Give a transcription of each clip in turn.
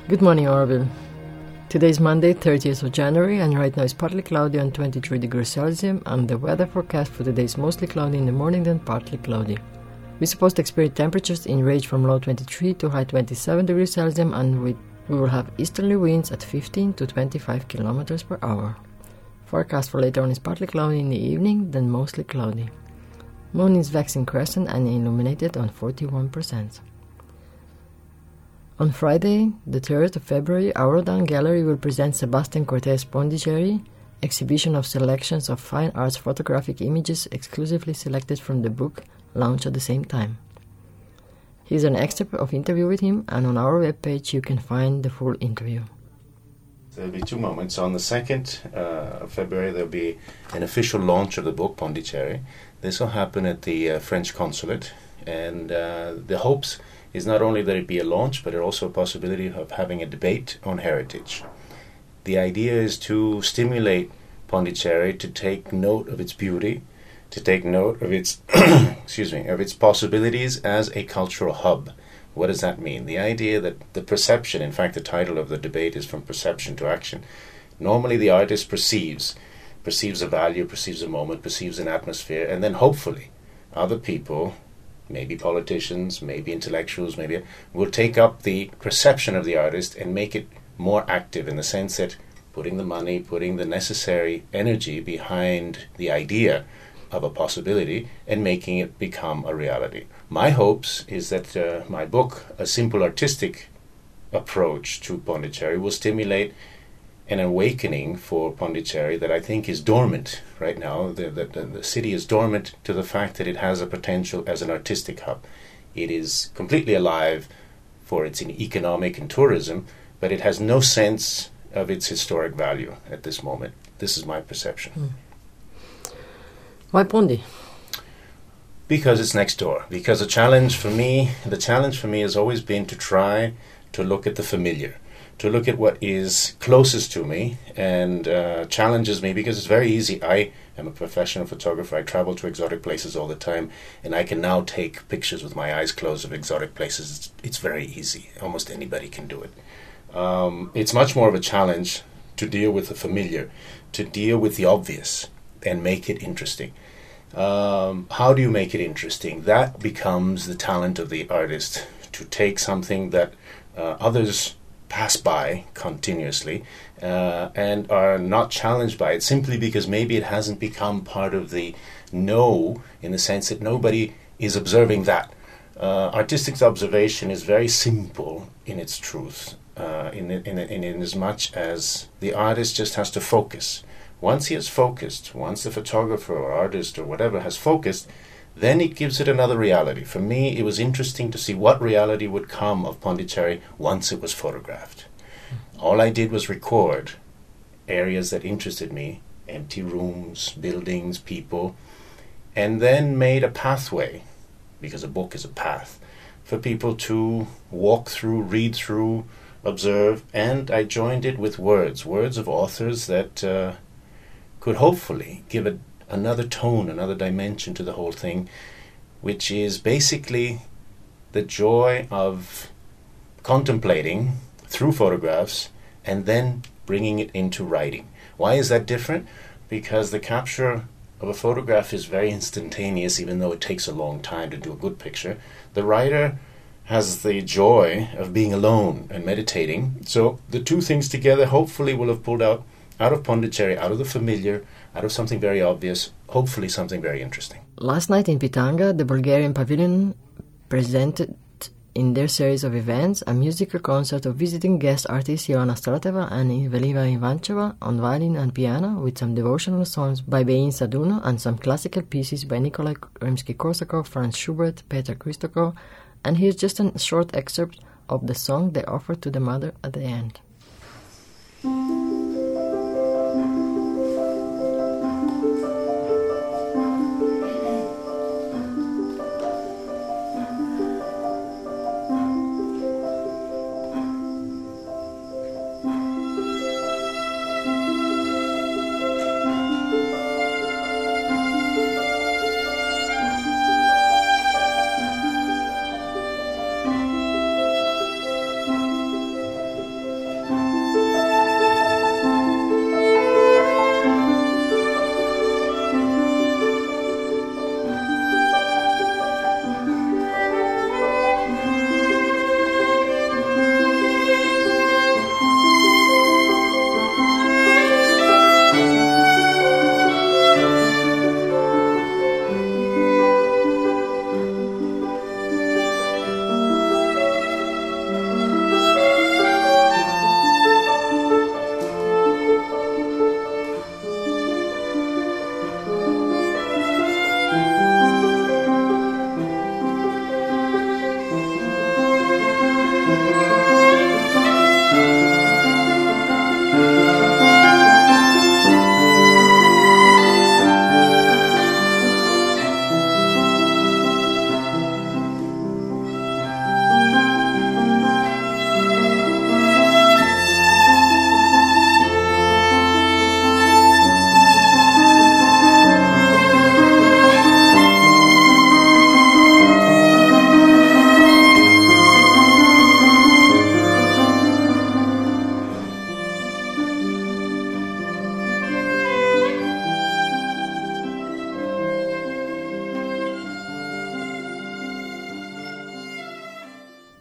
Good morning, Orville. Today is Monday, 30th of January, and right now it's partly cloudy on 23 degrees Celsius, and the weather forecast for today is mostly cloudy in the morning, then partly cloudy. We're supposed to experience temperatures in range from low 23 to high 27 degrees Celsius, and we will have easterly winds at 15 to 25 kilometers per hour. Forecast for later on is partly cloudy in the evening, then mostly cloudy. Moon is waxing crescent and illuminated on 41%. On Friday, the 3rd of February, Aurodan Gallery will present Sebastian Cortes Pondicherry, exhibition of selections of fine arts photographic images exclusively selected from the book, launched at the same time. Here's an excerpt of interview with him, and on our webpage you can find the full interview. There'll be two moments. On the 2nd of February, there'll be an official launch of the book, Pondicherry. This will happen at the French consulate, and the hopes is not only that it be a launch, but also a possibility of having a debate on heritage. The idea is to stimulate Pondicherry to take note of its beauty, to take note of its of its possibilities as a cultural hub. What does that mean? The idea that the perception, in fact the title of the debate is From Perception to Action. Normally the artist perceives a value, perceives a moment, perceives an atmosphere, and then hopefully other people, maybe politicians, maybe intellectuals, maybe will take up the perception of the artist and make it more active, in the sense that putting the money, putting the necessary energy behind the idea of a possibility and making it become a reality. My hopes is that my book, A Simple Artistic Approach to Pondicherry, will stimulate an awakening for Pondicherry that I think is dormant right now. The city is dormant to the fact that it has a potential as an artistic hub. It is completely alive for its economic and tourism, but it has no sense of its historic value at this moment. This is my perception. Why Pondi? Because it's next door. Because the challenge for me has always been to try to look at the familiar, to look at what is closest to me and challenges me, because it's very easy. I am a professional photographer. I travel to exotic places all the time, and I can now take pictures with my eyes closed of exotic places. It's very easy. Almost anybody can do it. It's much more of a challenge to deal with the familiar, to deal with the obvious and make it interesting. How do you make it interesting? That becomes the talent of the artist, to take something that others pass by continuously and are not challenged by it, simply because maybe it hasn't become part of the know, in the sense that nobody is observing that. Artistic observation is very simple in its truth, in as much as the artist just has to focus. Once he has focused, once the photographer or artist or whatever has focused, then it gives it another reality. For me, it was interesting to see what reality would come of Pondicherry once it was photographed. All I did was record areas that interested me, empty rooms, buildings, people, and then made a pathway, because a book is a path, for people to walk through, read through, observe, and I joined it with words of authors that could hopefully give another tone, another dimension to the whole thing, which is basically the joy of contemplating through photographs and then bringing it into writing. Why is that different? Because the capture of a photograph is very instantaneous, even though it takes a long time to do a good picture. The writer has the joy of being alone and meditating. So the two things together hopefully will have pulled out of Pondicherry, out of the familiar, out of something very obvious, hopefully something very interesting. Last night in Pitanga, the Bulgarian Pavilion presented in their series of events a musical concert of visiting guest artists Joanna Strateva and Velika Ivancheva on violin and piano, with some devotional songs by Bein Saduno and some classical pieces by Nikolai Rimsky-Korsakov, Franz Schubert, Peter Christokov, and here's just a short excerpt of the song they offered to the mother at the end.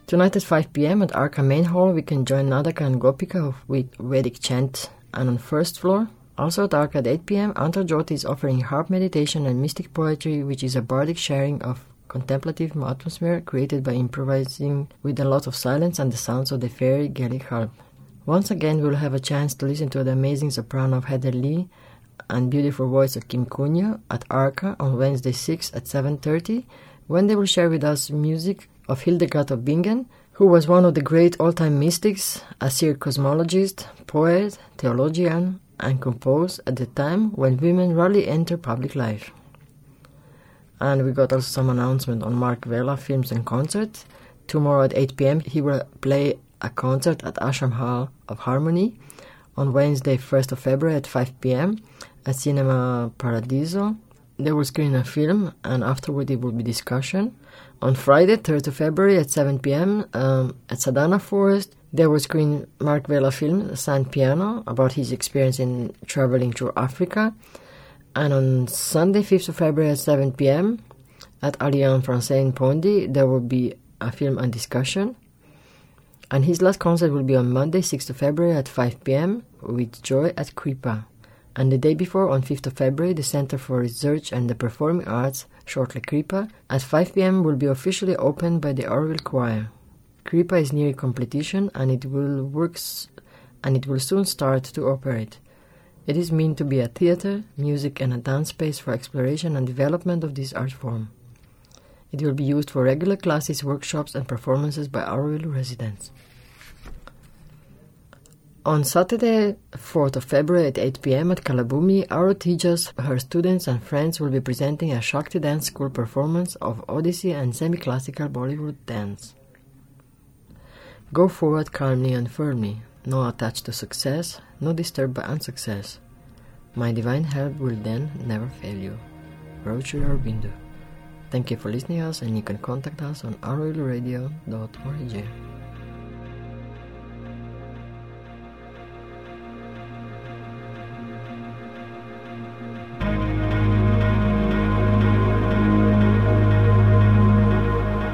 Tonight at 5 p.m. at Arka Main Hall, we can join Nadaka and Gopika with Vedic chant, and on first floor, also at Arka at 8 p.m., Antarjyoti is offering harp meditation and mystic poetry, which is a bardic sharing of contemplative atmosphere created by improvising with a lot of silence and the sounds of the fairy Gaelic harp. Once again, we'll have a chance to listen to the amazing soprano of Heather Lee and beautiful voice of Kim Cunha at Arka on Wednesday 6 at 7:30, when they will share with us music of Hildegard of Bingen, who was one of the great all-time mystics, a seer cosmologist, poet, theologian, and composed at the time when women rarely enter public life. And we got also some announcement on Mark Vela Films and Concerts. Tomorrow at 8 p.m. he will play a concert at Ashram Hall of Harmony. On Wednesday 1st of February at 5 p.m. at Cinema Paradiso. They will screen a film, and afterward it will be discussion. On Friday, 3rd of February at 7 p.m. At Sadhana Forest, they will screen Mark Vela film, San Piano, about his experience in traveling through Africa. And on Sunday, 5th of February at 7 p.m. at Alliance Française in Pondy, there will be a film and discussion. And his last concert will be on Monday, 6th of February at 5 p.m. with Joy at Kripa. And the day before, on 5th of February, the Center for Research and the Performing Arts, shortly Kripa, at 5 p.m. will be officially opened by the Orville Choir. Kripa is near completion, and it will soon start to operate. It is meant to be a theater, music and a dance space for exploration and development of this art form. It will be used for regular classes, workshops and performances by Orville residents. On Saturday, 4th of February at 8 p.m. at Kalabumi, Aro Tejas, her students and friends will be presenting a Shakti Dance School performance of Odissi and semi-classical Bollywood dance. Go forward calmly and firmly, no attached to success, no disturbed by unsuccess. My divine help will then never fail you. Rochu Aurobindo. Thank you for listening to us, and you can contact us on aroilradio.org.